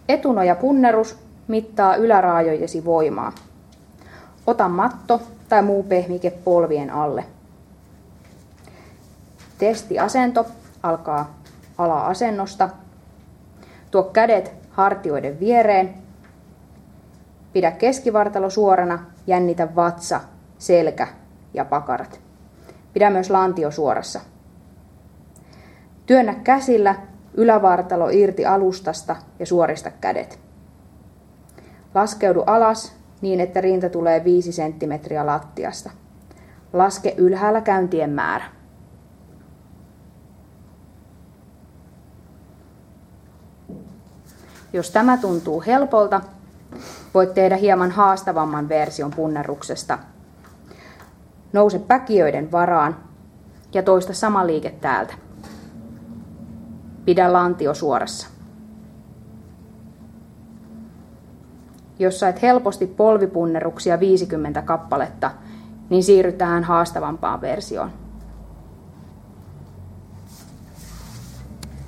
Etunojapunnerus mittaa yläraajojesi voimaa. Ota matto tai muu pehmike polvien alle. Testiasento alkaa ala-asennosta. Tuo kädet hartioiden viereen. Pidä keskivartalo suorana, jännitä vatsa, selkä ja pakarat. Pidä myös lantio suorassa. Työnnä käsillä ylävartalo irti alustasta ja suorista kädet. Laskeudu alas niin, että rinta tulee 5 senttimetriä lattiasta. Laske ylhäällä käyntien määrä. Jos tämä tuntuu helpolta, voit tehdä hieman haastavamman version punneruksesta. Nouse päkiöiden varaan ja toista sama liike täältä. Pidä lantio suorassa. Jos sait helposti polvipunneruksia 50 kappaletta, niin siirrytään haastavampaan versioon.